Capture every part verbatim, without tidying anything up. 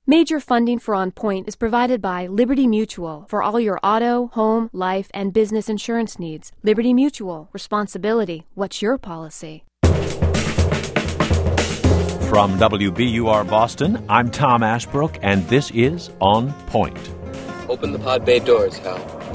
Major funding for On Point is provided by Liberty Mutual for all your auto, home, life, and business insurance needs. Liberty Mutual. Responsibility. What's your policy? From W B U R Boston, I'm Tom Ashbrook, and this is On Point. Open the pod bay doors, Hal.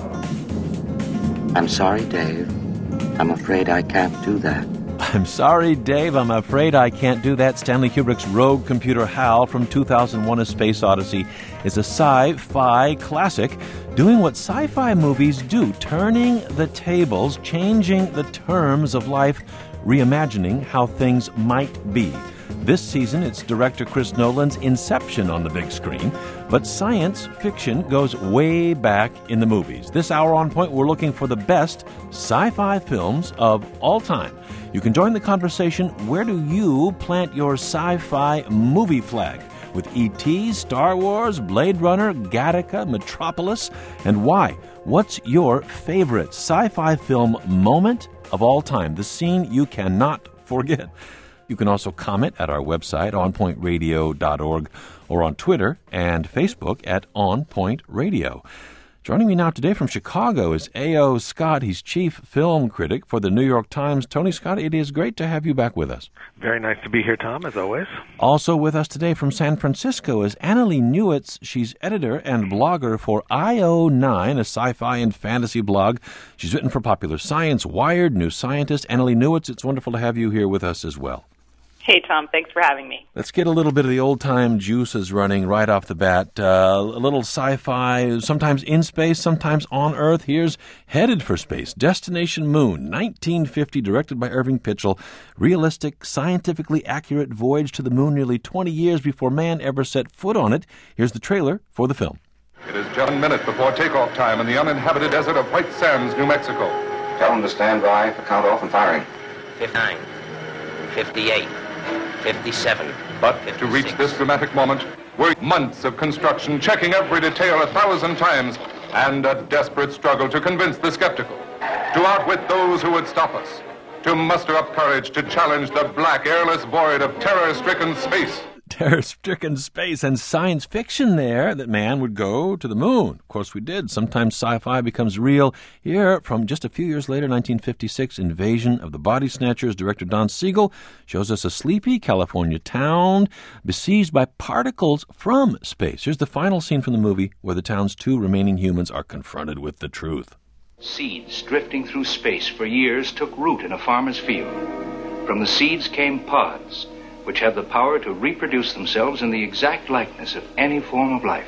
I'm sorry, Dave. I'm afraid I can't do that. I'm sorry, Dave. I'm afraid I can't do that. Stanley Kubrick's rogue computer HAL from two thousand one: A Space Odyssey is a sci-fi classic doing what sci-fi movies do, turning the tables, changing the terms of life, reimagining how things might be. This season, it's director Chris Nolan's Inception on the big screen, but science fiction goes way back in the movies. This hour On Point, we're looking for the best sci-fi films of all time. You can join the conversation. Where do you plant your sci-fi movie flag? With E T, Star Wars, Blade Runner, Gattaca, Metropolis, and why? What's your favorite sci-fi film moment of all time? The scene you cannot forget. You can also comment at our website, on point radio dot org, or on Twitter and Facebook at On Point Radio. Joining me now today from Chicago is A O. Scott. He's chief film critic for the New York Times. Tony Scott, it is great to have you back with us. Very nice to be here, Tom, as always. Also with us today from San Francisco is Annalee Newitz. She's editor and blogger for I O nine, a sci-fi and fantasy blog. She's written for Popular Science, Wired, New Scientist. Annalee Newitz, it's wonderful to have you here with us as well. Hey, Tom. Thanks for having me. Let's get a little bit of the old-time juices running right off the bat. Uh, a little sci-fi, sometimes in space, sometimes on Earth. Here's Headed for Space, Destination Moon, nineteen fifty, directed by Irving Pitchell. Realistic, scientifically accurate voyage to the moon nearly twenty years before man ever set foot on it. Here's the trailer for the film. It is just one minute before takeoff time in the uninhabited desert of White Sands, New Mexico. Tell them to stand by for count-off and firing. fifty-nine, fifty-eight. fifty-seven, but fifty-six. To reach this dramatic moment were months of construction, checking every detail a thousand times, and a desperate struggle to convince the skeptical, to outwit those who would stop us, to muster up courage to challenge the black, airless void of terror-stricken space. Terror-stricken space and science fiction there that man would go to the moon. Of course we did. Sometimes sci-fi becomes real. Here, from just a few years later, nineteen fifty-six, Invasion of the Body Snatchers. Director Don Siegel shows us a sleepy California town besieged by particles from space. Here's the final scene from the movie where the town's two remaining humans are confronted with the truth. Seeds drifting through space for years took root in a farmer's field. From the seeds came pods, which have the power to reproduce themselves in the exact likeness of any form of life.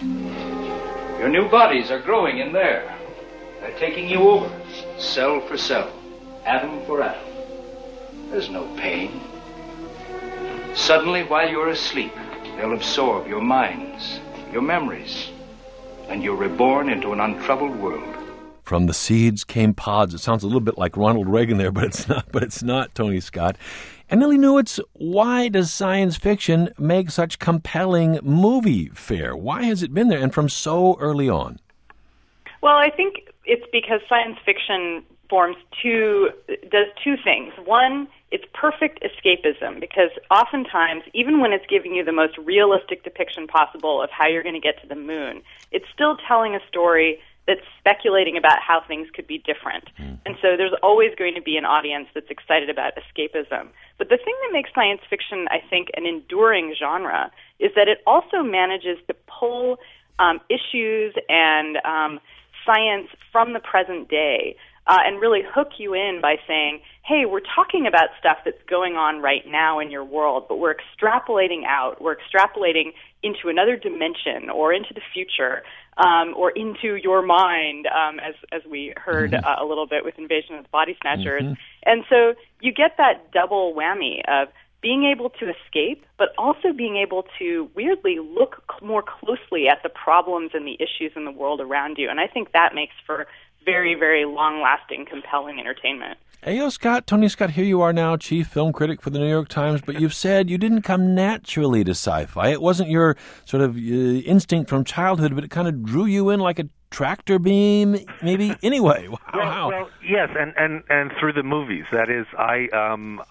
Your new bodies are growing in there. They're taking you over, cell for cell, atom for atom. There's no pain. Suddenly, while you're asleep, they'll absorb your minds, your memories, and you're reborn into an untroubled world. From the seeds came pods. It sounds a little bit like Ronald Reagan there, but it's not. But it's not, Tony Scott. Annalee Newitz, why does science fiction make such compelling movie fare? Why has it been there, and from so early on? Well, I think it's because science fiction forms two, does two things. One, it's perfect escapism, because oftentimes, even when it's giving you the most realistic depiction possible of how you're going to get to the moon, it's still telling a story that's speculating about how things could be different. Mm. And so there's always going to be an audience that's excited about escapism. But the thing that makes science fiction, I think, an enduring genre is that it also manages to pull um, issues and um, science from the present day uh, and really hook you in by saying, hey, we're talking about stuff that's going on right now in your world, but we're extrapolating out, we're extrapolating into another dimension or into the future um, or into your mind, um, as as we heard mm-hmm. uh, a little bit with Invasion of the Body Snatchers. Mm-hmm. And so you get that double whammy of being able to escape, but also being able to weirdly look more closely at the problems and the issues in the world around you. And I think that makes for very, very long-lasting, compelling entertainment. A O. Scott, Tony Scott, here you are now, chief film critic for the New York Times, but you've said you didn't come naturally to sci-fi. It wasn't your sort of uh, instinct from childhood, but it kind of drew you in like a tractor beam, maybe? Anyway, wow. Well, well yes, and, and, and through the movies. That is, I um,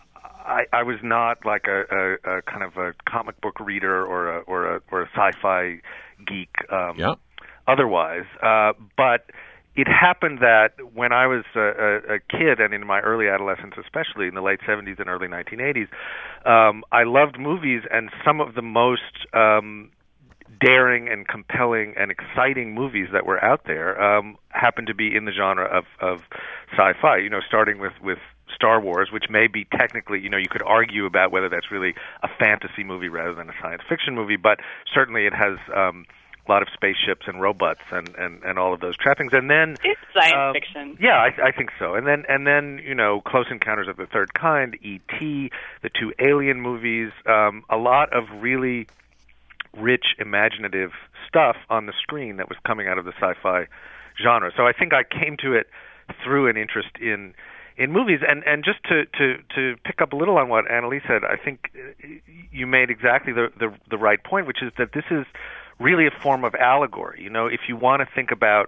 I, I was not like a, a, a kind of a comic book reader or a or a, or a sci-fi geek. Um, yeah. Otherwise, uh, but it happened that when I was a, a, a kid, and in my early adolescence, especially in the late seventies and early nineteen eighties, um, I loved movies, and some of the most um, daring and compelling and exciting movies that were out there um, happened to be in the genre of, of sci-fi. You know, starting with with Star Wars, which may be technically, you know, you could argue about whether that's really a fantasy movie rather than a science fiction movie, but certainly it has um, a lot of spaceships and robots and, and, and all of those trappings. And then it's science um, fiction. Yeah, I, I think so. And then and then you know, Close Encounters of the Third Kind, E T, the two Alien movies, um, a lot of really rich, imaginative stuff on the screen that was coming out of the sci-fi genre. So I think I came to it through an interest in in movies. And, and just to, to, to pick up a little on what Annalise said, I think you made exactly the, the, the right point, which is that this is really a form of allegory. You know, if you want to think about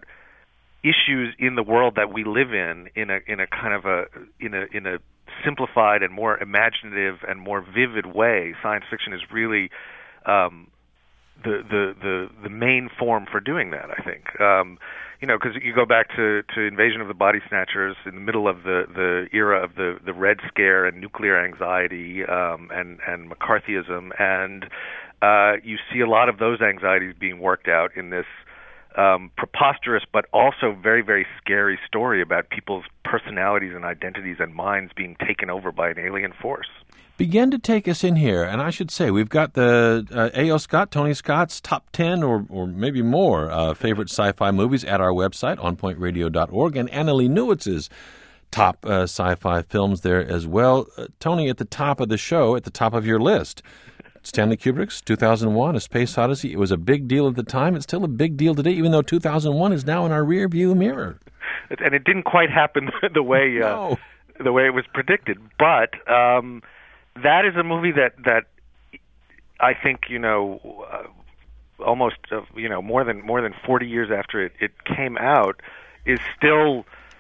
issues in the world that we live in, in a in a kind of a in a in a simplified and more imaginative and more vivid way, science fiction is really um, the, the the the main form for doing that, I think. Um, you know, because you go back to, to Invasion of the Body Snatchers in the middle of the, the era of the, the Red Scare and nuclear anxiety um, and, and McCarthyism, and uh, you see a lot of those anxieties being worked out in this um, preposterous but also very, very scary story about people's personalities and identities and minds being taken over by an alien force. Begin to take us in here, and I should say we've got the uh, A O. Scott, Tony Scott's top ten or, or maybe more uh, favorite sci-fi movies at our website, on point radio dot org, and Annalee Newitz's top uh, sci-fi films there as well. Uh, Tony, at the top of the show, at the top of your list, Stanley Kubrick's two thousand one, A Space Odyssey. It was a big deal at the time. It's still a big deal today, even though two thousand one is now in our rear view mirror. And it didn't quite happen the way uh, no. the way it was predicted, but um, that is a movie that, that I think, you know, uh, almost, uh, you know, more than more than forty years after it, it came out, is still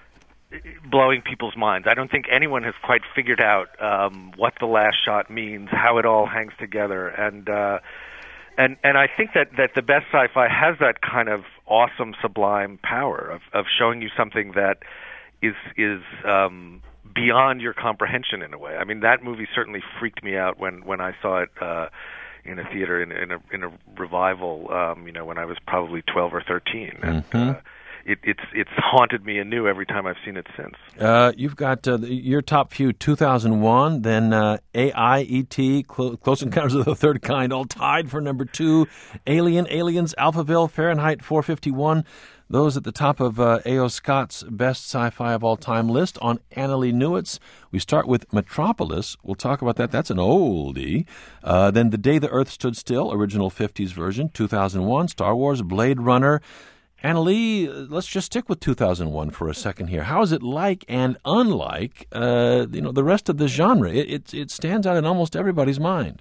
blowing people's minds. I don't think anyone has quite figured out um, what the last shot means, how it all hangs together, and uh, and and I think that, that the best sci-fi has that kind of awesome, sublime power of, of showing you something that is is um, beyond your comprehension in a way. I mean, that movie certainly freaked me out when, when I saw it uh, in a theater in, in a in a revival. Um, you know, when I was probably twelve or thirteen. And, mm-hmm. uh, It, it's it's haunted me anew every time I've seen it since. Uh, you've got uh, your top few: two thousand one, then uh, A I, E T, Clo- Close Encounters of the Third Kind, all tied for number two. Alien, Aliens, Alphaville, Fahrenheit four fifty-one. Those at the top of uh, A O. Scott's best sci-fi of all time list. On Annalee Newitz, we start with Metropolis. We'll talk about that. That's an oldie. Uh, then The Day the Earth Stood Still, original fifties version, two thousand one. Star Wars, Blade Runner. Annalee, let's just stick with two thousand one for a second here. How is it like and unlike, uh, you know, the rest of the genre? It, it it stands out in almost everybody's mind.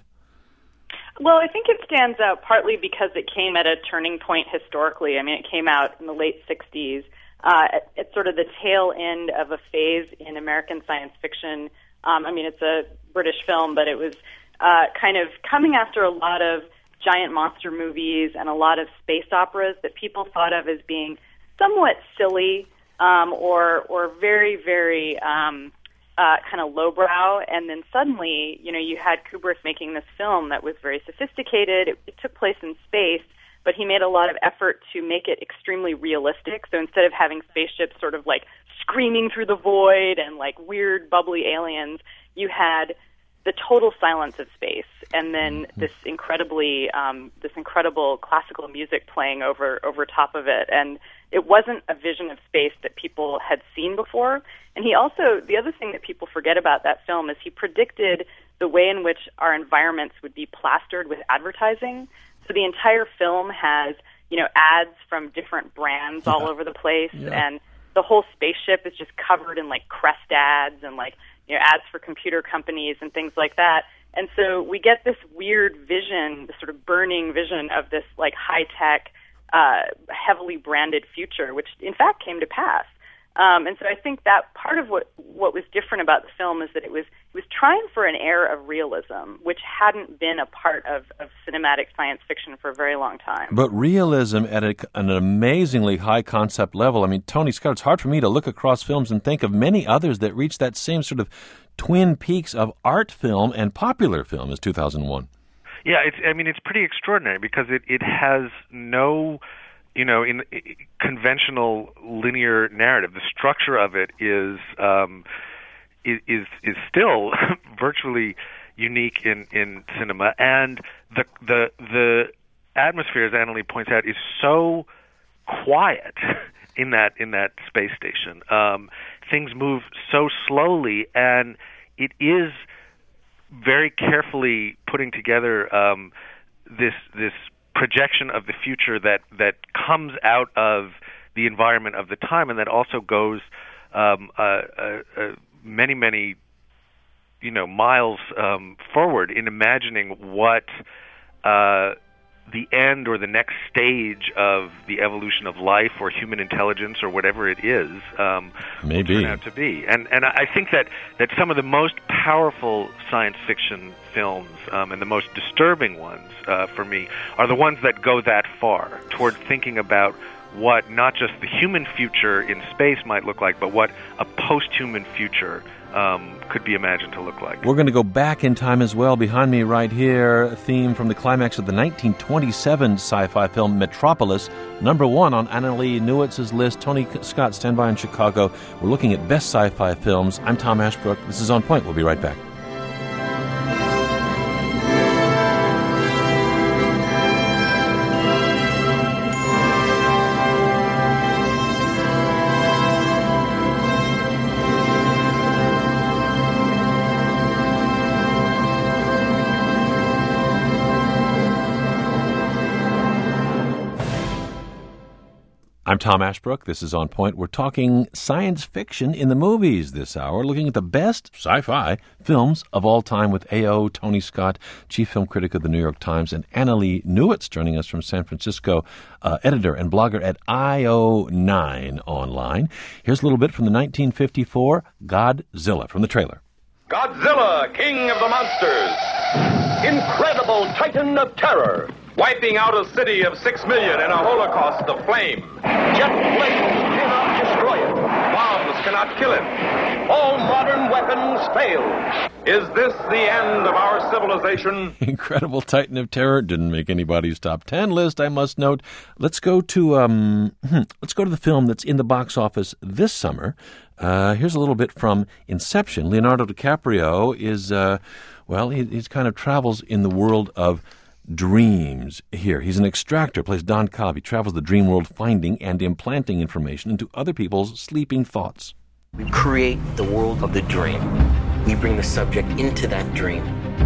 Well, I think it stands out partly because it came at a turning point historically. I mean, it came out in the late sixties, uh, at, at sort of the tail end of a phase in American science fiction. Um, I mean, it's a British film, but it was uh, kind of coming after a lot of giant monster movies and a lot of space operas that people thought of as being somewhat silly um, or or very, very um, uh, kind of lowbrow. And then suddenly, you know, you had Kubrick making this film that was very sophisticated. It, it took place in space, but he made a lot of effort to make it extremely realistic. So instead of having spaceships sort of like screaming through the void and like weird, bubbly aliens, you had the total silence of space, and then this incredibly, um, this incredible classical music playing over over top of it. And it wasn't a vision of space that people had seen before. And he also, the other thing that people forget about that film is he predicted the way in which our environments would be plastered with advertising. So the entire film has, you know, ads from different brands yeah. all over the place, yeah. and the whole spaceship is just covered in like Crest ads and like, you know, ads for computer companies and things like that. And so we get this weird vision, this sort of burning vision of this like high-tech, uh, heavily branded future, which in fact came to pass. Um, and so I think that part of what what was different about the film is that it was it was trying for an air of realism, which hadn't been a part of, of cinematic science fiction for a very long time. But realism at a, an amazingly high concept level. I mean, Tony Scott, it's hard for me to look across films and think of many others that reach that same sort of twin peaks of art film and popular film as two thousand one. Yeah, it's. I mean, it's pretty extraordinary because it, it has no, you know, in, in conventional linear narrative. The structure of it is um, is is still virtually unique in, in cinema, and the the the atmosphere, as Annalee points out, is so quiet in that in that space station. Um, things move so slowly, and it is very carefully putting together um, this this projection of the future that that comes out of the environment of the time, and that also goes um, uh, uh, uh, many many you know miles um, forward in imagining what uh, the end or the next stage of the evolution of life or human intelligence or whatever it is um, Maybe. will turn out to be. And and I think that, that some of the most powerful science fiction films um, and the most disturbing ones uh, for me are the ones that go that far toward thinking about what not just the human future in space might look like, but what a post-human future Um, could be imagined to look like. We're going to go back in time as well. Behind me right here, a theme from the climax of the nineteen twenty-seven sci-fi film Metropolis, number one on Annalee Newitz's list. Tony Scott, stand by in Chicago. We're looking at best sci-fi films. I'm Tom Ashbrook. This is On Point. We'll be right back. I'm Tom Ashbrook. This is On Point. We're talking science fiction in the movies this hour, looking at the best sci-fi films of all time with A O Tony Scott, chief film critic of the New York Times, and Annalee Newitz, joining us from San Francisco, uh, editor and blogger at I O nine Online. Here's a little bit from the nineteen fifty-four Godzilla from the trailer. Godzilla, king of the monsters. Incredible titan of terror. Wiping out a city of six million in a holocaust of flame. Jet planes cannot destroy it. Bombs cannot kill it. All modern weapons fail. Is this the end of our civilization? Incredible titan of terror. Didn't make anybody's top ten list, I must note. Let's go to um, let's go to the film that's in the box office this summer. Uh, here's a little bit from Inception. Leonardo DiCaprio is, uh, well, he he's kind of travels in the world of dreams here. He's an extractor, plays Don Cobb. He travels the dream world finding and implanting information into other people's sleeping thoughts. We create the world of the dream. We bring the subject into that dream,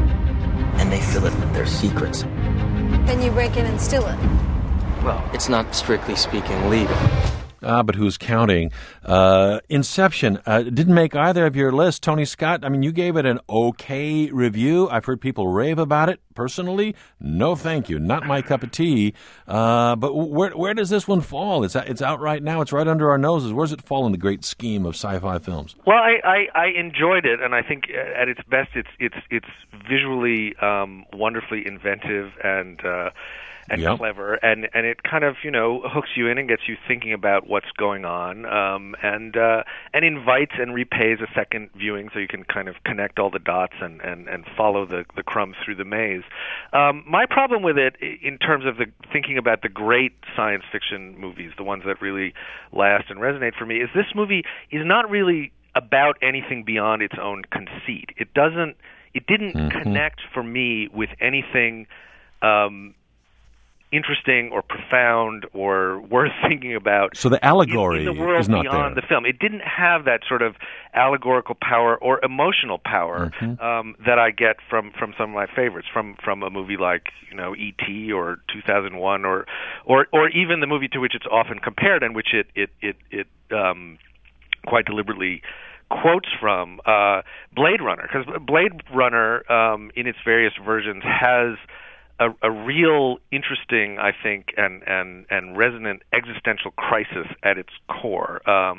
and they fill it with their secrets. Then you break in and steal it. Well, it's not strictly speaking legal. Ah, but who's counting? Uh, Inception uh, didn't make either of your lists. Tony Scott, I mean, you gave it an okay review. I've heard people rave about it. Personally, no thank you. Not my cup of tea. Uh, but where where does this one fall? It's it's out right now. It's right under our noses. Where does it fall in the great scheme of sci-fi films? Well, I, I, I enjoyed it, and I think at its best, it's it's it's visually um, wonderfully inventive and uh, and yep. clever, and, and it kind of you know hooks you in and gets you thinking about what's going on, um, and uh, and invites and repays a second viewing, so you can kind of connect all the dots and, and, and follow the, the crumbs through the maze. Um, my problem with it, in terms of the thinking about the great science fiction movies, the ones that really last and resonate for me, is this movie is not really about anything beyond its own conceit. It doesn't. It didn't mm-hmm. connect for me with anything Um, interesting or profound or worth thinking about. So the allegory in, in the world is not beyond there. the film. It didn't have that sort of allegorical power or emotional power mm-hmm. um, that I get from, from some of my favorites, from from a movie like you know E T or two thousand one or or or even the movie to which it's often compared and which it it it, it um, quite deliberately quotes from, uh, Blade Runner, because Blade Runner um, in its various versions has A, a real interesting, I think, and, and, and resonant existential crisis at its core. Um,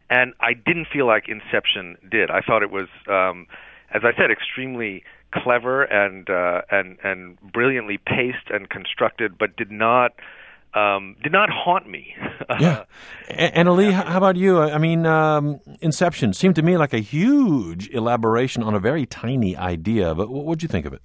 and I didn't feel like Inception did. I thought it was, um, as I said, extremely clever and uh, and and brilliantly paced and constructed, but did not um, did not haunt me. Yeah, Annalee, how about you? I mean, um, Inception seemed to me like a huge elaboration on a very tiny idea. But what did you think of it?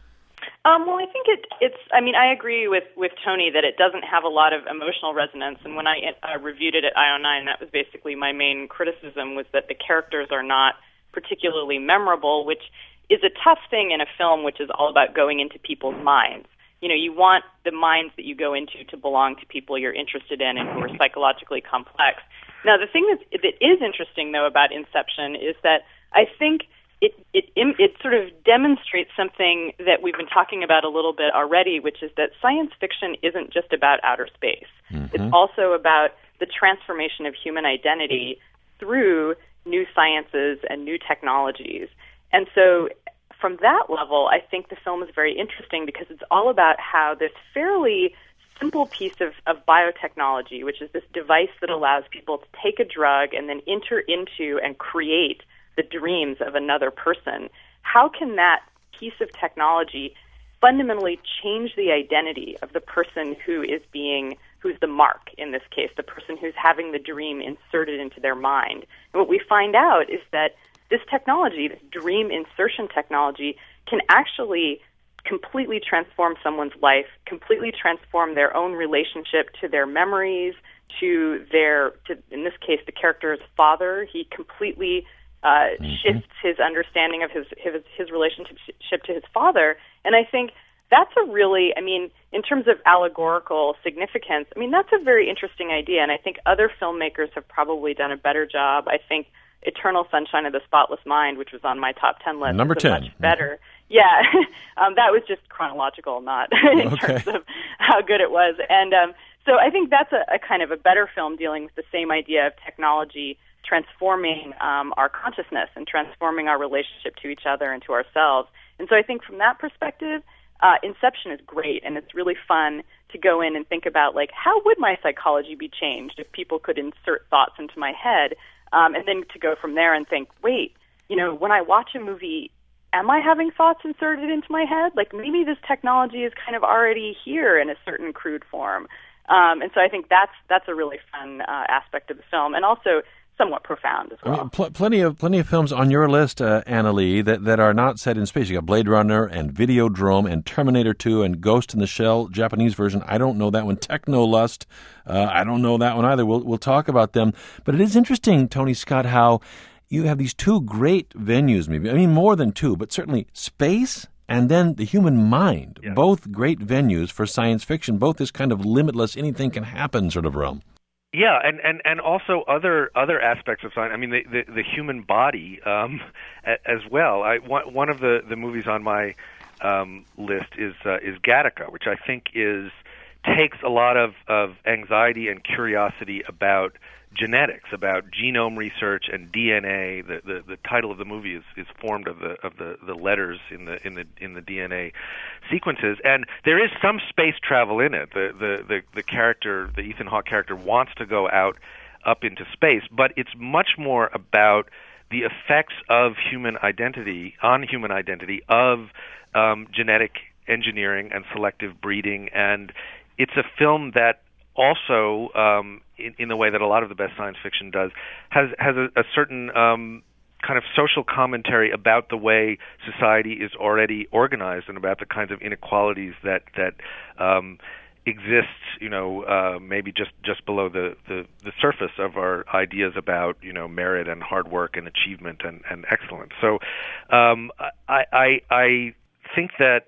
Um, well, I think it, it's, I mean, I agree with, with Tony that it doesn't have a lot of emotional resonance. And when I uh, reviewed it at I O nine, that was basically my main criticism, was that the characters are not particularly memorable, which is a tough thing in a film which is all about going into people's minds. You know, you want the minds that you go into to belong to people you're interested in and who are psychologically complex. Now, the thing that's, that is interesting, though, about Inception is that I think It, it it sort of demonstrates something that we've been talking about a little bit already, which is that science fiction isn't just about outer space. Mm-hmm. It's also about the transformation of human identity through new sciences and new technologies. And so from that level, I think the film is very interesting because it's all about how this fairly simple piece of, of biotechnology, which is this device that allows people to take a drug and then enter into and create the dreams of another person, how can that piece of technology fundamentally change the identity of the person who is being, who's the mark in this case, the person who's having the dream inserted into their mind? And what we find out is that this technology, this dream insertion technology, can actually completely transform someone's life, completely transform their own relationship to their memories, to their, to, in this case, the character's father. He completely Uh, mm-hmm. shifts his understanding of his, his his relationship to his father. And I think that's a really, I mean, in terms of allegorical significance, I mean, that's a very interesting idea, and I think other filmmakers have probably done a better job. I think Eternal Sunshine of the Spotless Mind, which was on my top ten list, Number was ten. much better. Mm-hmm. Yeah, um, that was just chronological, not in okay. terms of how good it was. And um, so I think that's a, a kind of a better film dealing with the same idea of technology transforming um, our consciousness and transforming our relationship to each other and to ourselves. And so I think from that perspective, uh, Inception is great, and it's really fun to go in and think about, like, how would my psychology be changed if people could insert thoughts into my head, um, and then to go from there and think, wait, you know, when I watch a movie, am I having thoughts inserted into my head? Like, maybe this technology is kind of already here in a certain crude form. Um, and so I think that's that's a really fun uh, aspect of the film, and also somewhat profound as well. I mean, pl- plenty of plenty of films on your list, uh, Annalee, that, that are not set in space. You got Blade Runner and Videodrome and Terminator two and Ghost in the Shell, Japanese version. I don't know that one. Technolust, uh, I don't know that one either. We'll we'll talk about them. But it is interesting, Tony Scott, how you have these two great venues. Maybe I mean more than two, but certainly space and then the human mind. Yeah. Both great venues for science fiction. Both this kind of limitless, anything can happen sort of realm. Yeah, and, and, and also other other aspects of science. I mean, the the, the human body um, as well. I, one, one of the, the movies on my um, list is uh, is Gattaca, which I think is takes a lot of, of anxiety and curiosity about genetics, about genome research and D N A. The, the, the title of the movie is, is formed of the of the, the letters in the in the in the D N A sequences, and there is some space travel in it. The the the, the character, the Ethan Hawke character, wants to go out up into space, but it's much more about the effects of human identity on human identity of um, genetic engineering and selective breeding, and it's a film that also, um, in, in the way that a lot of the best science fiction does, has has a, a certain um, kind of social commentary about the way society is already organized and about the kinds of inequalities that that um, exist, you know, uh, maybe just, just below the, the, the surface of our ideas about, you know, merit and hard work and achievement and, and excellence. So um, I, I I think that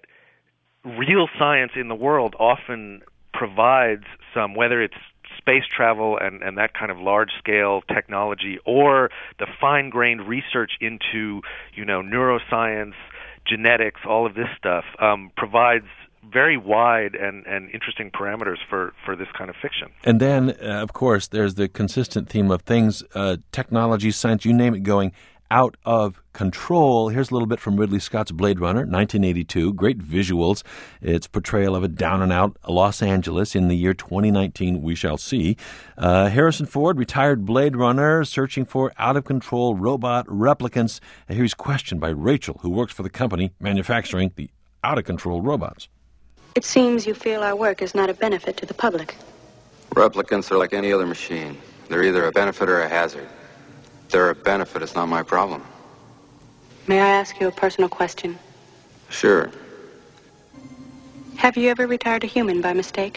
real science in the world often provides some, whether it's space travel and, and that kind of large-scale technology, or the fine-grained research into, you know, neuroscience, genetics, all of this stuff, um, provides very wide and, and interesting parameters for, for this kind of fiction. And then, uh, of course, there's the consistent theme of things, uh, technology, science, you name it, going Out of Control. Here's a little bit from Ridley Scott's Blade Runner, nineteen eighty-two. Great visuals. Its portrayal of a down-and-out Los Angeles in the year twenty nineteen, we shall see. Uh, Harrison Ford, retired Blade Runner, searching for out-of-control robot replicants. And here's questioned by Rachel, who works for the company manufacturing the out-of-control robots. It seems you feel our work is not a benefit to the public. Replicants are like any other machine. They're either a benefit or a hazard. If they're a benefit, it's not my problem. May I ask you a personal question? Sure. Have you ever retired a human by mistake?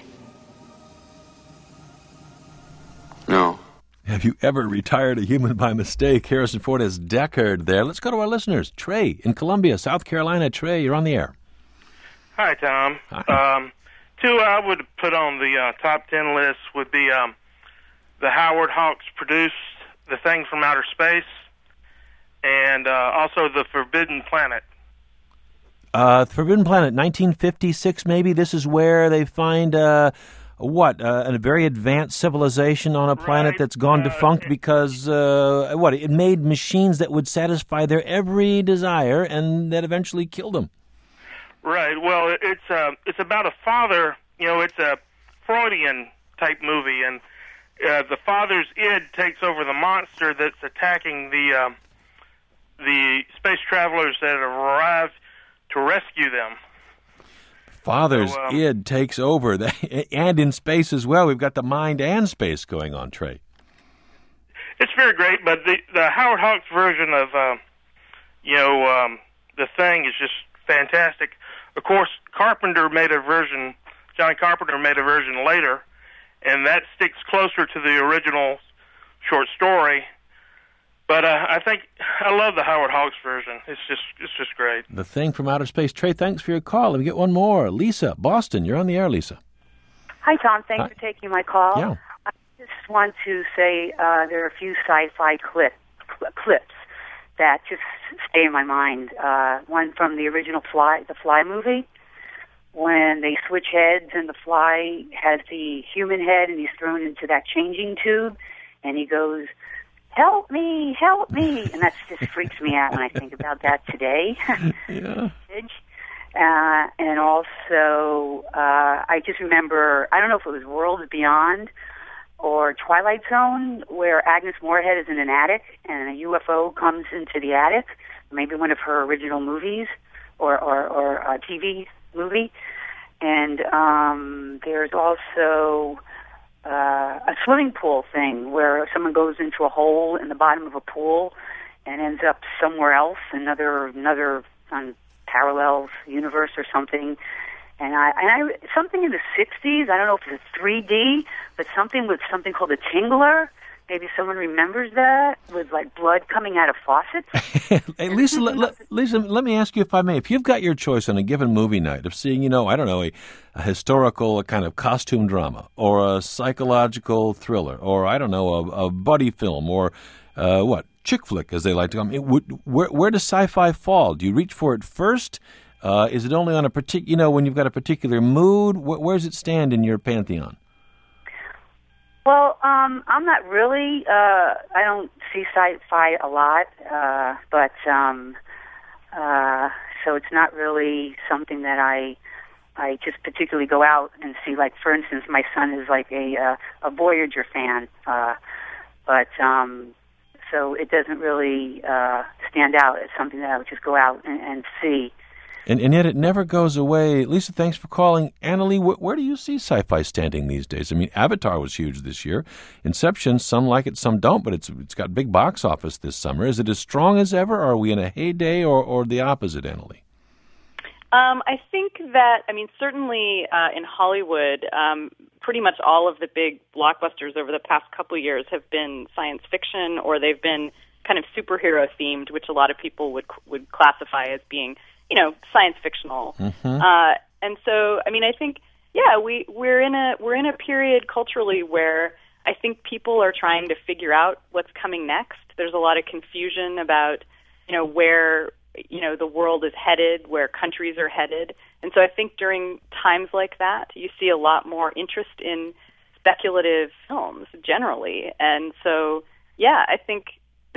No. Have you ever retired a human by mistake? Harrison Ford has Deckard there. Let's go to our listeners. Trey in Columbia, South Carolina. Trey, you're on the air. Hi, Tom. Hi. Um, two I would put on the uh, top ten list would be um, the Howard Hawks produced The Thing from Outer Space, and uh, also The Forbidden Planet. Uh, Forbidden Planet, nineteen fifty-six maybe. This is where they find, uh, what, uh, a very advanced civilization on a planet Right. that's gone Uh, defunct because, uh, what, it made machines that would satisfy their every desire and that eventually killed them. Right. Well, it's uh, it's about a father. You know, it's a Freudian type movie, and uh, the father's id takes over the monster that's attacking the uh, the space travelers that have arrived to rescue them. Father's So, um, id takes over, and in space as well. We've got the mind and space going on, Trey. It's very great, but the the Howard Hawks version of uh, you know um, The Thing is just fantastic. Of course, Carpenter made a version. Johnny Carpenter made a version later, and that sticks closer to the original short story. But uh, I think I love the Howard Hawks version. It's just it's just great. The Thing from Outer Space. Trey, thanks for your call. Let me get one more. Lisa, Boston, you're on the air, Lisa. Hi, Tom. Thanks Hi. for taking my call. Yeah. I just want to say uh, there are a few sci-fi clip, cl- clips that just stay in my mind. Uh, one from the original Fly, the Fly movie, when they switch heads and the Fly has the human head and he's thrown into that changing tube, and he goes, "Help me, help me," and that just freaks me out when I think about that today. Yeah. Uh, and also, uh, I just remember, I don't know if it was Worlds Beyond or Twilight Zone, where Agnes Moorehead is in an attic and a U F O comes into the attic, maybe one of her original movies or, or, or a T V movie. And um, there's also uh, a swimming pool thing where someone goes into a hole in the bottom of a pool and ends up somewhere else, another another um, parallel universe or something. And I, and I, something in the sixties, I don't know if it's three D, but something with something called a tingler. Maybe someone remembers that, with like blood coming out of faucets. Hey, Lisa, let, let, Lisa, let me ask you if I may. If you've got your choice on a given movie night of seeing, you know, I don't know, a, a historical a kind of costume drama or a psychological thriller or, I don't know, a, a buddy film or uh, what, chick flick, as they like to call them, would, where, where does sci-fi fall? Do you reach for it first? Uh, is it only on a particular, you know, when you've got a particular mood? Where, where does it stand in your pantheon? Well, um, I'm not really. Uh, I don't see sci-fi a lot, uh, but um, uh, so it's not really something that I I just particularly go out and see. Like, for instance, my son is like a uh, a Voyager fan, uh, but um, so it doesn't really uh, stand out as something that I would just go out and, and see. And, and yet it never goes away. Lisa, thanks for calling. Annalie, wh- where do you see sci-fi standing these days? I mean, Avatar was huge this year. Inception, some like it, some don't, but it's it's got big box office this summer. Is it as strong as ever? Are we in a heyday or, or the opposite, Annalie? Um, I think that, I mean, certainly uh, in Hollywood, um, pretty much all of the big blockbusters over the past couple of years have been science fiction, or they've been kind of superhero themed, which a lot of people would would classify as being, you know, science fictional. Mm-hmm. Uh, and so, I mean, I think, yeah, we we're in a we're in a period culturally where I think people are trying to figure out what's coming next. There's a lot of confusion about, you know, where, you know, the world is headed, where countries are headed. And so I think during times like that, you see a lot more interest in speculative films generally. And so, yeah, I think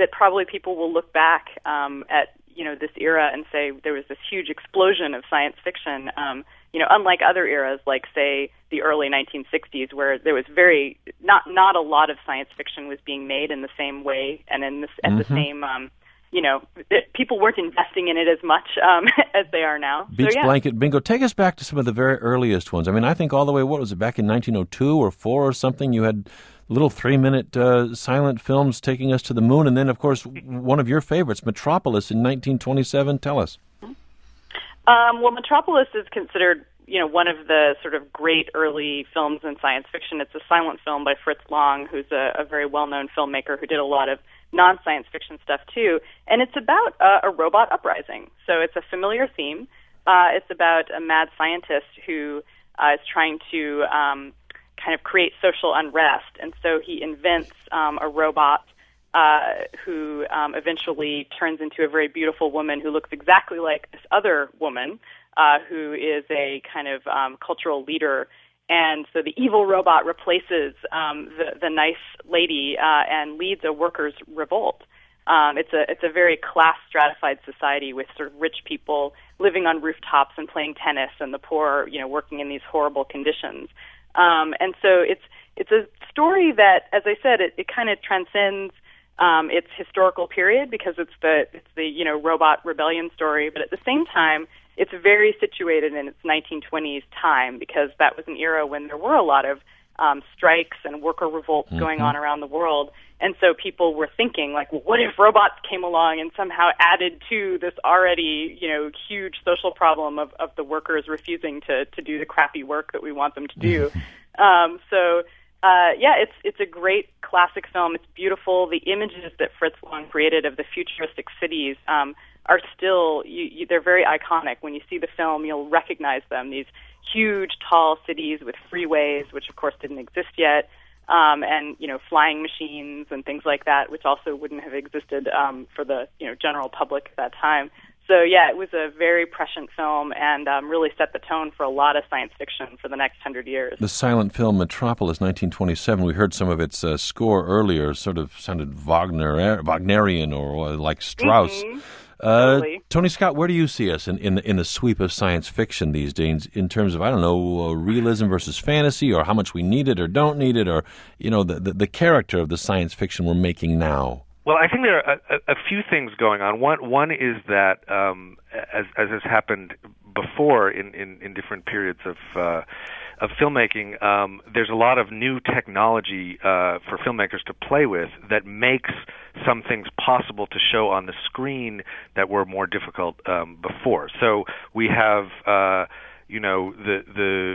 that probably people will look back um, at, you know, this era and say there was this huge explosion of science fiction. Um, you know, unlike other eras, like say the early nineteen sixties, where there was very not not a lot of science fiction was being made in the same way and in this, at mm-hmm. the same. Um, you know, it, people weren't investing in it as much um, as they are now. Beach so, yeah. Blanket Bingo. Take us back to some of the very earliest ones. I mean, I think all the way, what was it, back in nineteen oh two or four or something, you had little three-minute uh, silent films taking us to the moon. And then, of course, one of your favorites, Metropolis in nineteen twenty-seven. Tell us. Um, well, Metropolis is considered, you know, one of the sort of great early films in science fiction. It's a silent film by Fritz Lang, who's a, a very well-known filmmaker who did a lot of non-science fiction stuff too. And it's about uh, a robot uprising. So it's a familiar theme. Uh, it's about a mad scientist who uh, is trying to um, kind of create social unrest. And so he invents um, a robot Uh, who um, eventually turns into a very beautiful woman who looks exactly like this other woman uh, who is a kind of um, cultural leader. And so the evil robot replaces um, the, the nice lady uh, and leads a workers' revolt. Um, it's a it's a very class stratified society with sort of rich people living on rooftops and playing tennis, and the poor, you know, working in these horrible conditions. Um, and so it's it's a story that, as I said, it, it kind of transcends Um, its historical period because it's the it's the you know robot rebellion story, but at the same time it's very situated in its nineteen twenties time because that was an era when there were a lot of um, strikes and worker revolts mm-hmm. going on around the world, and so people were thinking like, well, what if robots came along and somehow added to this already you know huge social problem of, of the workers refusing to to do the crappy work that we want them to do, um, so. Uh, yeah, it's it's a great classic film. It's beautiful. The images that Fritz Lang created of the futuristic cities um, are still, you, you, they're very iconic. When you see the film, you'll recognize them. These huge, tall cities with freeways, which of course didn't exist yet, um, and you know, flying machines and things like that, which also wouldn't have existed um, for the you know general public at that time. So, yeah, it was a very prescient film and um, really set the tone for a lot of science fiction for the next hundred years. The silent film Metropolis, nineteen twenty-seven, we heard some of its uh, score earlier, sort of sounded Wagner, Wagnerian or uh, like Strauss. Mm-hmm. Uh, totally. Tony Scott, where do you see us in, in, in the sweep of science fiction these days in terms of, I don't know, uh, realism versus fantasy, or how much we need it or don't need it, or, you know, the, the, the character of the science fiction we're making now? Well, I think there are a, a, a few things going on. One one is that, um, as, as has happened before in, in, in different periods of uh, of filmmaking, um, there's a lot of new technology uh, for filmmakers to play with that makes some things possible to show on the screen that were more difficult um, before. So we have, uh, you know, the the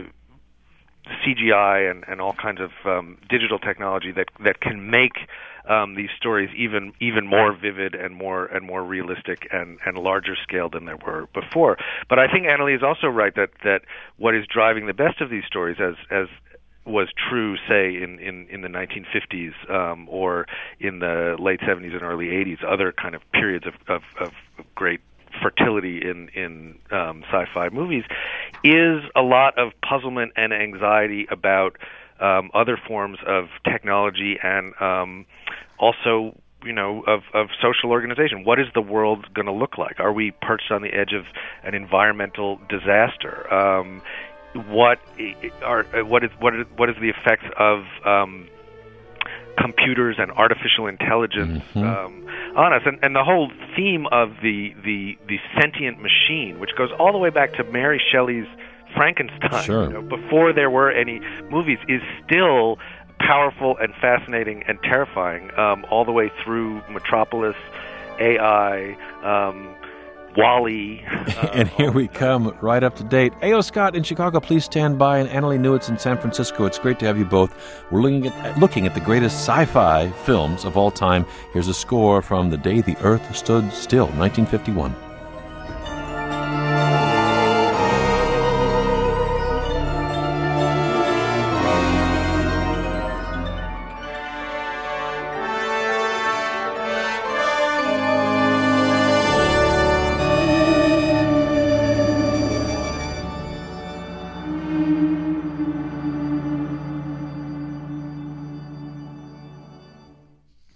C G I and, and all kinds of um, digital technology that that can make um, these stories even even more vivid and more and more realistic and, and larger scale than there were before. But I think Annalee is also right that, that what is driving the best of these stories, as as was true, say, in, in, in the nineteen fifties um, or in the late seventies and early eighties, other kind of periods of, of, of great fertility in in um, sci-fi movies, is a lot of puzzlement and anxiety about um, other forms of technology and um, also, you know, of, of social organization. What is the world going to look like? Are we perched on the edge of an environmental disaster? Um, what are what is what is what is the effects of um, computers and artificial intelligence mm-hmm. um, on us, and, and the whole theme of the, the the sentient machine, which goes all the way back to Mary Shelley's Frankenstein, sure. you know, before there were any movies, is still powerful and fascinating and terrifying, um, all the way through Metropolis, A I, um, Wall-E. Uh, and here we come, right up to date. A O. Scott in Chicago, please stand by, and Annalee Newitz in San Francisco. It's great to have you both. We're looking at, looking at the greatest sci-fi films of all time. Here's a score from The Day the Earth Stood Still, nineteen fifty-one.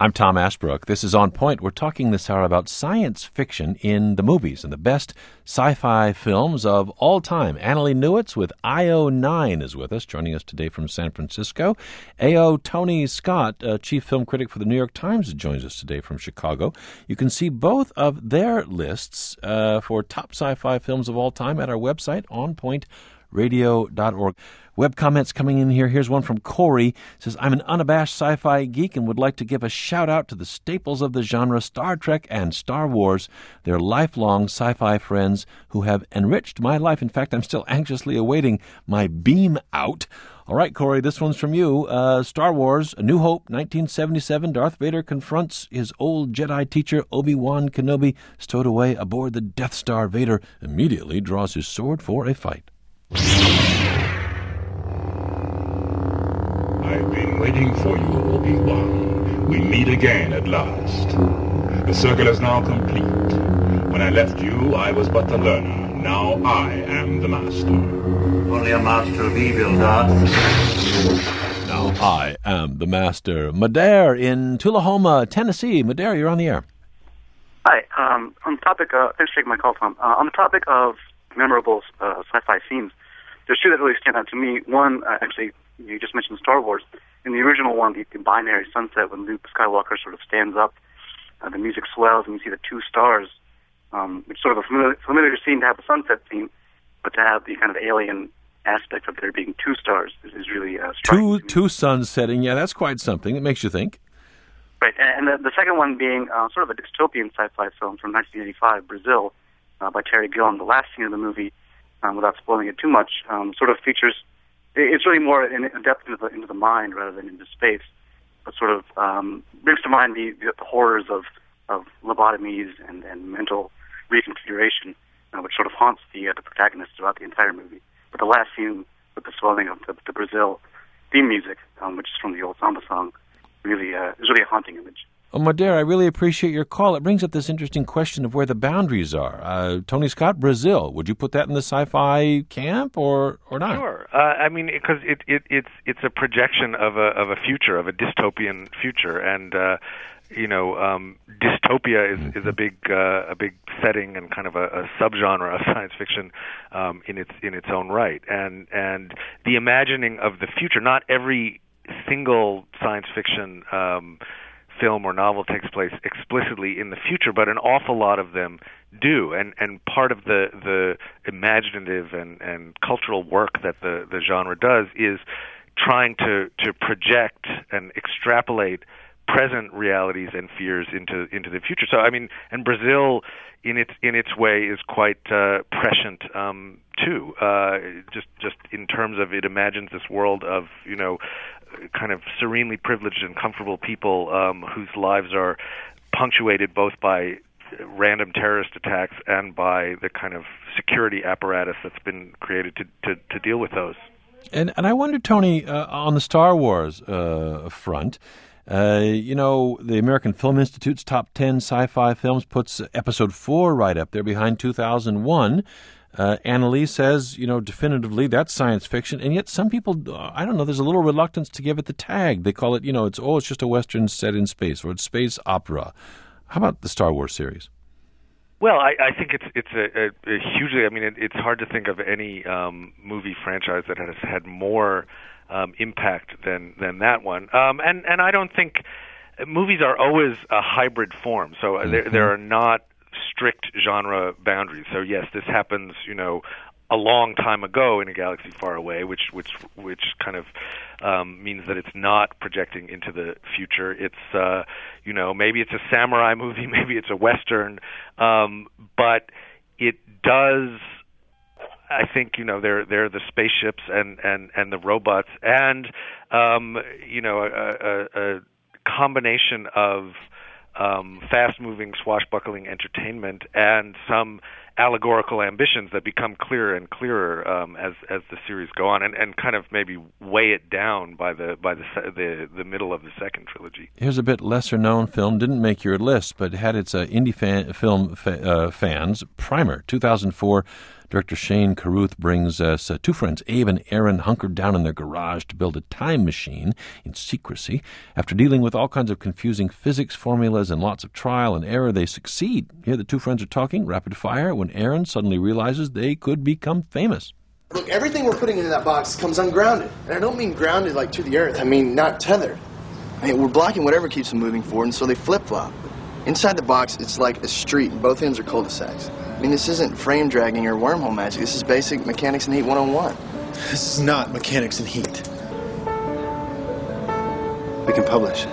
I'm Tom Ashbrook. This is On Point. We're talking this hour about science fiction in the movies and the best sci-fi films of all time. Annalee Newitz with I O nine is with us, joining us today from San Francisco. A O Tony Scott, uh, chief film critic for the New York Times, joins us today from Chicago. You can see both of their lists uh, for top sci-fi films of all time at our website, on point radio dot org. Web comments coming in here. Here's one from Corey. It says, I'm an unabashed sci-fi geek and would like to give a shout-out to the staples of the genre, Star Trek and Star Wars. They're lifelong sci-fi friends who have enriched my life. In fact, I'm still anxiously awaiting my beam out. All right, Corey, this one's from you. Uh, Star Wars, A New Hope, nineteen seventy-seven. Darth Vader confronts his old Jedi teacher, Obi-Wan Kenobi, stowed away aboard the Death Star. Vader immediately draws his sword for a fight. I've been waiting for you, Obi-Wan. We meet again at last. The circle is now complete. When I left you, I was but the learner. Now I am the master. Only a master of evil, Darth. Now I am the master. Madair in Tullahoma, Tennessee. Madair, you're on the air. Hi. Um, on the topic, uh, thanks for taking my call, Tom. Uh, on the topic of memorable uh, sci-fi scenes, there's two that really stand out to me. One, uh, actually, you just mentioned Star Wars. In the original one, the, the binary sunset, when Luke Skywalker sort of stands up, uh, the music swells, and you see the two stars, um, which is sort of a familiar, familiar scene to have a sunset scene, but to have the kind of alien aspect of there being two stars is, is really uh, striking. Two, two suns setting. Yeah, that's quite something. It makes you think. Right, and the, the second one being uh, sort of a dystopian sci-fi film from nineteen eighty-five, Brazil, uh, by Terry Gilliam. The last scene of the movie, um, without spoiling it too much, um, sort of features. It's really more in, in depth into the, into the mind rather than into space, but sort of um, brings to mind the, the, the horrors of, of lobotomies and, and mental reconfiguration, uh, which sort of haunts the uh, the protagonist throughout the entire movie. But the last scene with the swelling of the, the Brazil theme music, um, which is from the old samba song, really uh, is really a haunting image. Oh, Madair, I really appreciate your call. It brings up this interesting question of where the boundaries are. Uh, Tony Scott, Brazil, would you put that in the sci-fi camp or, or not? Sure. Uh, I mean, because it, it, it's it's a projection of a of a future, of a dystopian future, and uh, you know, um, dystopia is, mm-hmm. is a big uh, a big setting and kind of a, a subgenre of science fiction um, in its in its own right, and and the imagining of the future. Not every single science fiction Um, film or novel takes place explicitly in the future, but an awful lot of them do. And and part of the the imaginative and, and cultural work that the, the genre does is trying to, to project and extrapolate present realities and fears into into the future. So I mean, and Brazil in its in its way is quite uh, prescient um, too. Uh, just just in terms of it imagines this world of, you know, kind of serenely privileged and comfortable people um, whose lives are punctuated both by random terrorist attacks and by the kind of security apparatus that's been created to, to, to deal with those. And and I wonder, Tony, uh, on the Star Wars uh, front, uh, you know, the American Film Institute's top ten sci-fi films puts Episode four right up there behind two thousand one. Uh, Annalee says, you know, definitively that's science fiction, and yet some people, uh, I don't know, there's a little reluctance to give it the tag. They call it, you know, it's, oh, it's just a Western set in space, or it's space opera. How about the Star Wars series? Well, I, I think it's it's a, a, a hugely, I mean, it, it's hard to think of any um, movie franchise that has had more um, impact than, than that one. Um, and, and I don't think, movies are always a hybrid form, so mm-hmm. there, there are not strict genre boundaries. So yes, this happens, you know, a long time ago in a galaxy far away, which which which kind of um, means that it's not projecting into the future. It's uh, you know, maybe it's a samurai movie, maybe it's a western, um, but it does. I think, you know, they're they're the spaceships and, and, and the robots and um, you know, a, a, a combination of Um, fast-moving, swashbuckling entertainment and some allegorical ambitions that become clearer and clearer um, as as the series go on, and, and kind of maybe weigh it down by the by the the, the middle of the second trilogy. Here's a bit lesser-known film, didn't make your list, but had its uh, indie fan, film fa- uh, fans. Primer, two thousand four, Director Shane Carruth brings us uh, two friends, Abe and Aaron, hunkered down in their garage to build a time machine in secrecy. After dealing with all kinds of confusing physics formulas and lots of trial and error, they succeed. Here the two friends are talking, rapid fire, when Aaron suddenly realizes they could become famous. Look, everything we're putting into that box comes ungrounded. And I don't mean grounded like to the earth. I mean not tethered. I mean, we're blocking whatever keeps them moving forward, and so they flip-flop. Inside the box, it's like a street, and both ends are cul-de-sacs. I mean, this isn't frame dragging or wormhole magic. This is basic mechanics and heat one oh one. This is not mechanics and heat. We can publish.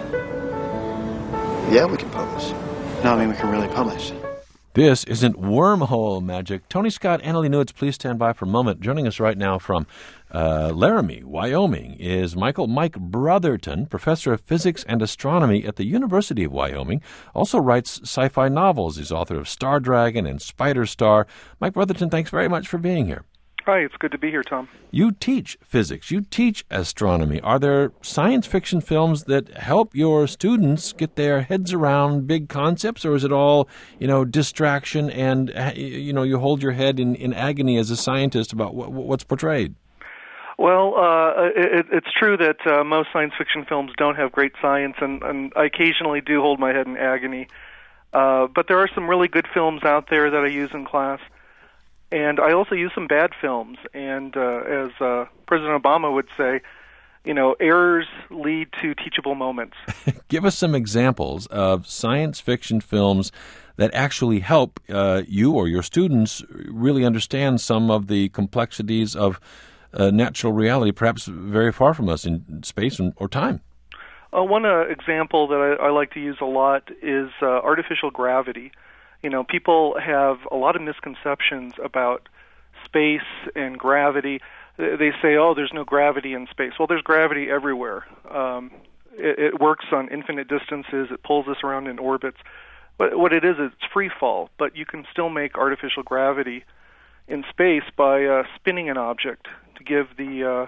Yeah, we can publish. No, I mean, we can really publish. This isn't wormhole magic. Tony Scott, Annalee Newitz, please stand by for a moment. Joining us right now from uh, Laramie, Wyoming, is Michael Mike Brotherton, professor of physics and astronomy at the University of Wyoming. Also writes sci-fi novels. He's author of Star Dragon and Spider Star. Mike Brotherton, thanks very much for being here. Hi, it's good to be here, Tom. You teach physics. You teach astronomy. Are there science fiction films that help your students get their heads around big concepts, or is it all, you know, distraction and, you know, you hold your head in, in agony as a scientist about what, what's portrayed? Well, uh, it, it's true that uh, most science fiction films don't have great science, and, and I occasionally do hold my head in agony. Uh, but there are some really good films out there that I use in class. And I also use some bad films, and uh, as uh, President Obama would say, you know, errors lead to teachable moments. Give us some examples of science fiction films that actually help uh, you or your students really understand some of the complexities of uh, natural reality, perhaps very far from us in space and, or time. Uh, one uh, example that I, I like to use a lot is uh, artificial gravity. You know, people have a lot of misconceptions about space and gravity. They say, oh, there's no gravity in space. Well, there's gravity everywhere. Um, it, it works on infinite distances. It pulls us around in orbits. But what it is, it's free fall. But you can still make artificial gravity in space by uh, spinning an object. To give the uh,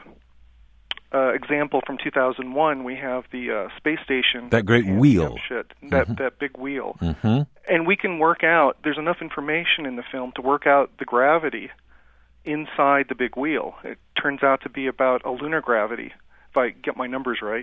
uh, example from two thousand one, we have the uh, space station. That great wheel. Shit, that, mm-hmm. that big wheel. Mm-hmm. And we can work out, there's enough information in the film to work out the gravity inside the big wheel. It turns out to be about a lunar gravity, if I get my numbers right.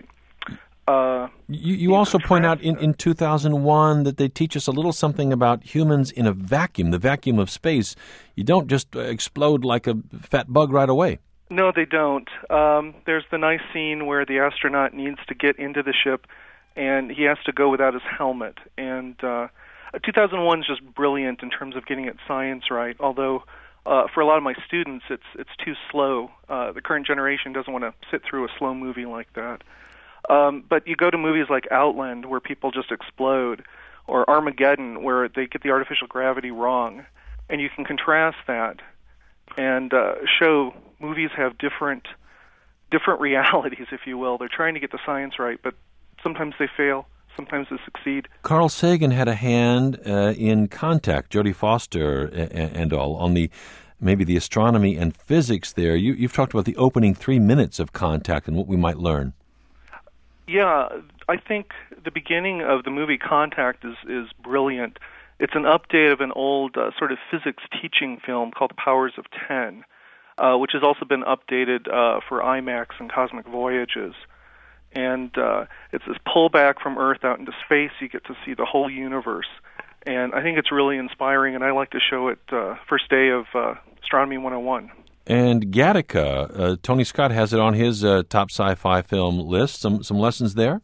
Uh, you you also point out in, in two thousand one that they teach us a little something about humans in a vacuum, the vacuum of space. You don't just explode like a fat bug right away. No, they don't. Um, there's the nice scene where the astronaut needs to get into the ship, and he has to go without his helmet. And uh, two thousand one is just brilliant in terms of getting its science right, although uh, for a lot of my students, it's it's too slow. Uh, the current generation doesn't want to sit through a slow movie like that. Um, but you go to movies like Outland, where people just explode, or Armageddon, where they get the artificial gravity wrong, and you can contrast that and uh, show movies have different different realities, if you will. They're trying to get the science right, but sometimes they fail, sometimes they succeed. Carl Sagan had a hand uh, in Contact, Jodie Foster and, and all, on the maybe the astronomy and physics there. You, you've talked about the opening three minutes of Contact and what we might learn. Yeah, I think the beginning of the movie Contact is, is brilliant. It's an update of an old uh, sort of physics teaching film called The Powers of Ten, uh, which has also been updated uh, for IMAX and Cosmic Voyages. And uh, it's this pullback from Earth out into space. You get to see the whole universe. And I think it's really inspiring, and I like to show it uh, first day of uh, Astronomy one oh one. And Gattaca, uh, Tony Scott has it on his uh, top sci-fi film list. Some some lessons there?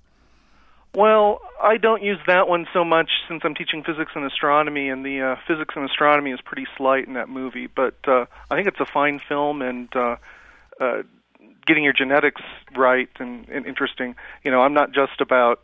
Well, I don't use that one so much since I'm teaching physics and astronomy, and the uh, physics and astronomy is pretty slight in that movie. But uh, I think it's a fine film, and uh, uh, getting your genetics right and, and interesting. You know, I'm not just about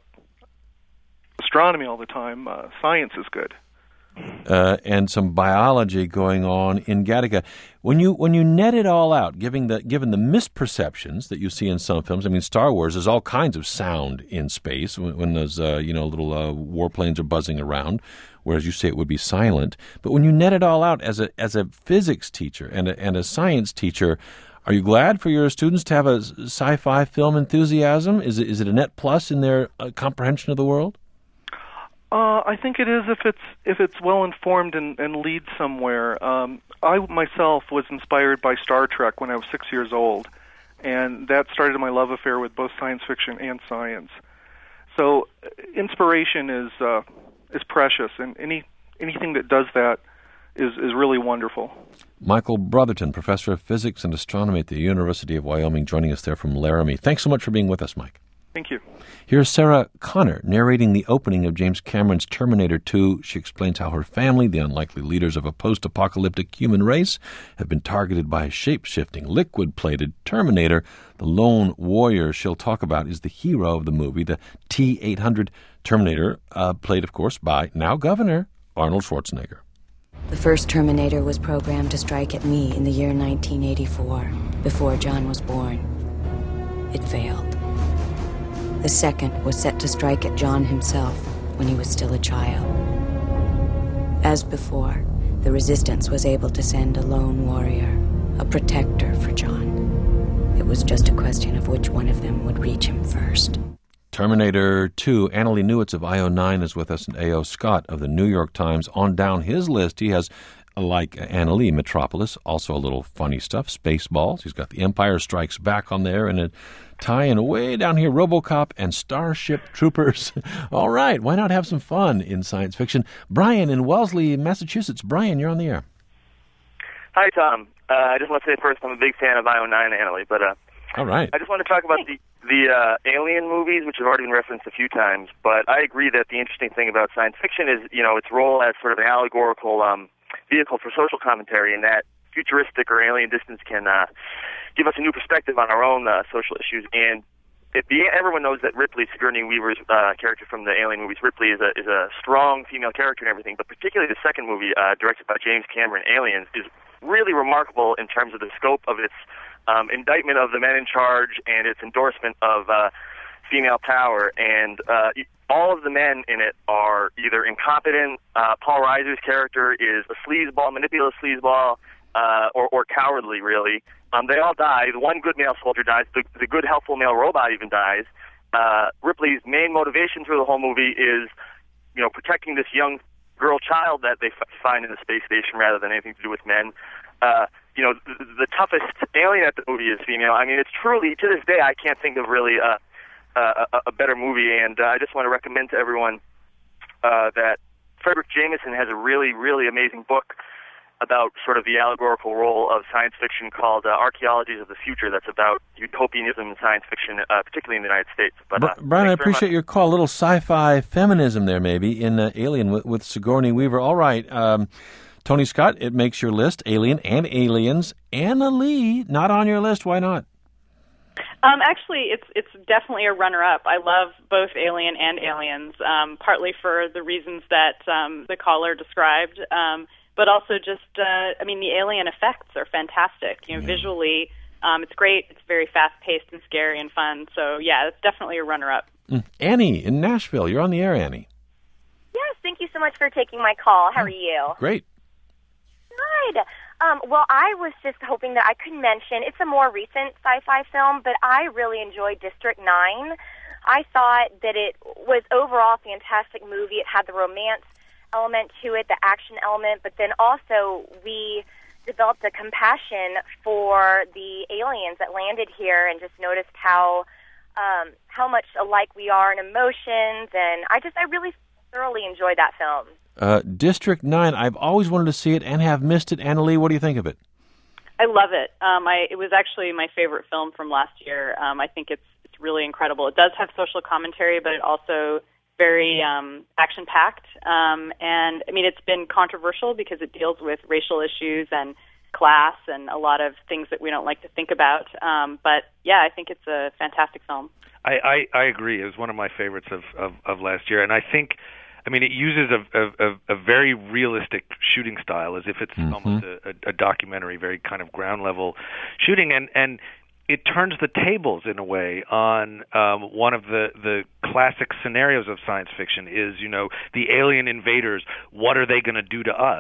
astronomy all the time. Uh, science is good. Uh, and some biology going on in Gattaca. When you when you net it all out, given the given the misperceptions that you see in some films, I mean, Star Wars, there's all kinds of sound in space when, when those uh, you know little uh, warplanes are buzzing around, whereas you say it would be silent. But when you net it all out as a as a physics teacher and a, and a science teacher, are you glad for your students to have a sci-fi film enthusiasm? Is it is it a net plus in their uh, comprehension of the world? Uh, I think it is if it's if it's well informed and, and leads somewhere. Um, I myself was inspired by Star Trek when I was six years old, and that started my love affair with both science fiction and science. So, inspiration is uh, is precious, and any anything that does that is is really wonderful. Michael Brotherton, professor of physics and astronomy at the University of Wyoming, joining us there from Laramie. Thanks so much for being with us, Mike. Thank you. Here's Sarah Connor narrating the opening of James Cameron's Terminator two. She explains how her family, the unlikely leaders of a post-apocalyptic human race, have been targeted by a shape-shifting, liquid-plated Terminator. The lone warrior she'll talk about is the hero of the movie, the T eight hundred Terminator, uh, played, of course, by now Governor Arnold Schwarzenegger. The first Terminator was programmed to strike at me in the year nineteen eighty-four, before John was born. It failed. The second was set to strike at John himself when he was still a child. As before, the Resistance was able to send a lone warrior, a protector for John. It was just a question of which one of them would reach him first. Terminator two. Annalee Newitz of I O nine is with us, and A O Scott of the New York Times. On down his list, he has, like Annalee, Metropolis, also a little funny stuff, Spaceballs. He's got The Empire Strikes Back on there, and a tie-in way down here, RoboCop and Starship Troopers. All right, why not have some fun in science fiction? Brian in Wellesley, Massachusetts. Brian, you're on the air. Hi, Tom. Uh, I just want to say first I'm a big fan of I O nine, Annalee, but uh, all right. I just want to talk about the the uh, Alien movies, which have already been referenced a few times. But I agree that the interesting thing about science fiction is, you know, its role as sort of an allegorical um, vehicle for social commentary, and that futuristic or alien distance can uh, give us a new perspective on our own uh, social issues. And it, the, everyone knows that Ripley, Sigourney Weaver's uh, character from the Alien movies, Ripley is a is a strong female character and everything. But particularly the second movie, uh, directed by James Cameron, Aliens, is really remarkable in terms of the scope of its um, indictment of the men in charge and its endorsement of uh, female power. And uh, all of the men in it are either incompetent. Uh, Paul Reiser's character is a sleazeball, manipulative sleazeball, uh, or, or cowardly, really. Um, they all die. The one good male soldier dies. The, the good, helpful male robot even dies. Uh, Ripley's main motivation through the whole movie is, you know, protecting this young girl child that they f- find in the space station rather than anything to do with men. Uh, you know, the, the toughest alien at the movie is female. I mean, it's truly, to this day, I can't think of really a, a, a better movie, and uh, I just want to recommend to everyone uh, that Frederick Jameson has a really, really amazing book about sort of the allegorical role of science fiction called uh, Archaeologies of the Future, that's about utopianism in science fiction, uh, particularly in the United States. But, uh, Brian, I appreciate your call. A little sci-fi feminism there, maybe, in uh, Alien with, with Sigourney Weaver. All right. Um, Tony Scott, it makes your list, Alien and Aliens. Annalee, not on your list. Why not? Um, actually, it's it's definitely a runner-up. I love both Alien and Aliens, um, partly for the reasons that um, the caller described, um, but also just, uh, I mean, the alien effects are fantastic. You know, yeah. Visually, um, it's great. It's very fast-paced and scary and fun. So, yeah, it's definitely a runner-up. Mm. Annie in Nashville, you're on the air, Annie. Yes, thank you so much for taking my call. How are you? Great. Good. Um, well, I was just hoping that I could mention, it's a more recent sci-fi film, but I really enjoyed District nine. I thought that it was overall a fantastic movie. It had the romance element to it, the action element, but then also we developed a compassion for the aliens that landed here and just noticed how um, how much alike we are in emotions, and I just, I really thoroughly enjoyed that film. Uh, District nine, I've always wanted to see it and have missed it. Annalee, what do you think of it? I love it. Um, I, it was actually my favorite film from last year. Um, I think it's it's really incredible. It does have social commentary, but it also very um, action-packed. Um, and, I mean, it's been controversial because it deals with racial issues and class and a lot of things that we don't like to think about. Um, but, yeah, I think it's a fantastic film. I, I, I agree. It was one of my favorites of, of, of last year. And I think, I mean, it uses a, a, a very realistic shooting style, as if it's mm-hmm. almost a, a documentary, very kind of ground-level shooting. And, and it turns the tables, in a way, on um, one of the, the classic scenarios of science fiction is, you know, the alien invaders, what are they going to do to us?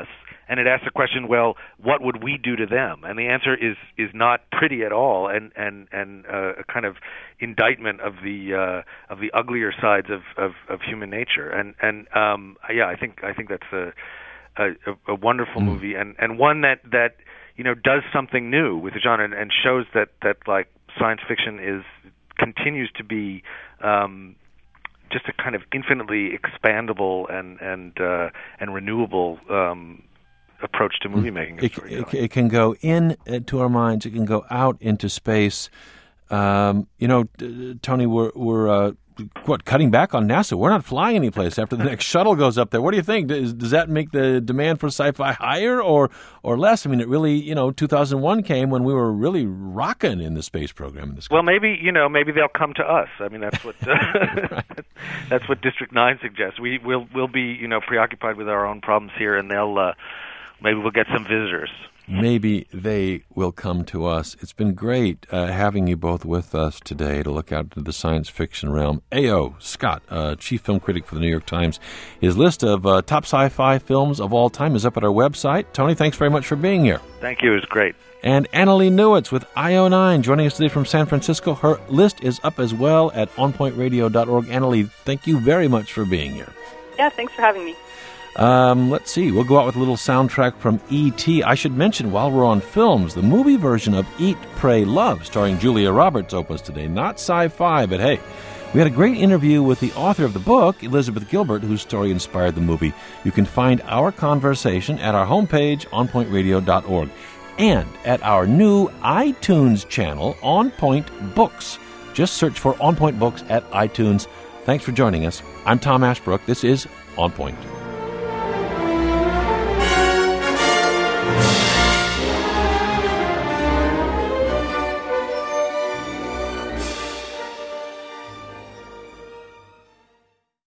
and it asks the question, well, what would we do to them? And the answer is is not pretty at all, and and and uh, a kind of indictment of the uh, of the uglier sides of, of, of human nature. And and um, yeah, I think I think that's a a, a wonderful mm. movie, and, and one that, that you know does something new with the genre, and, and shows that, that like science fiction is continues to be um, just a kind of infinitely expandable and and uh, and renewable um, approach to movie making. It, it, it can go in uh, to our minds. It can go out into space. Um, you know, uh, Tony, we're we're uh, what cutting back on NASA. We're not flying anyplace after the next shuttle goes up there. What do you think? Does, does that make the demand for sci-fi higher or or less? I mean, it really, you know, two thousand one came when we were really rocking in the space program. In this well, maybe you know, maybe they'll come to us. I mean, that's what uh, that's what District Nine suggests. We will we'll be you know preoccupied with our own problems here, and they'll uh, maybe we'll get some visitors. Maybe they will come to us. It's been great uh, having you both with us today to look out into the science fiction realm. A O. Scott, uh, chief film critic for the New York Times. His list of uh, top sci-fi films of all time is up at our website. Tony, thanks very much for being here. Thank you. It was great. And Annalee Newitz with I O nine joining us today from San Francisco. Her list is up as well at on point radio dot org. Annalee, thank you very much for being here. Yeah, thanks for having me. Um, let's see. We'll go out with a little soundtrack from E T I should mention, while we're on films, the movie version of Eat, Pray, Love, starring Julia Roberts, opens today. Not sci-fi, but hey, we had a great interview with the author of the book, Elizabeth Gilbert, whose story inspired the movie. You can find our conversation at our homepage, on point radio dot org, and at our new iTunes channel, On Point Books. Just search for On Point Books at iTunes. Thanks for joining us. I'm Tom Ashbrook. This is On Point.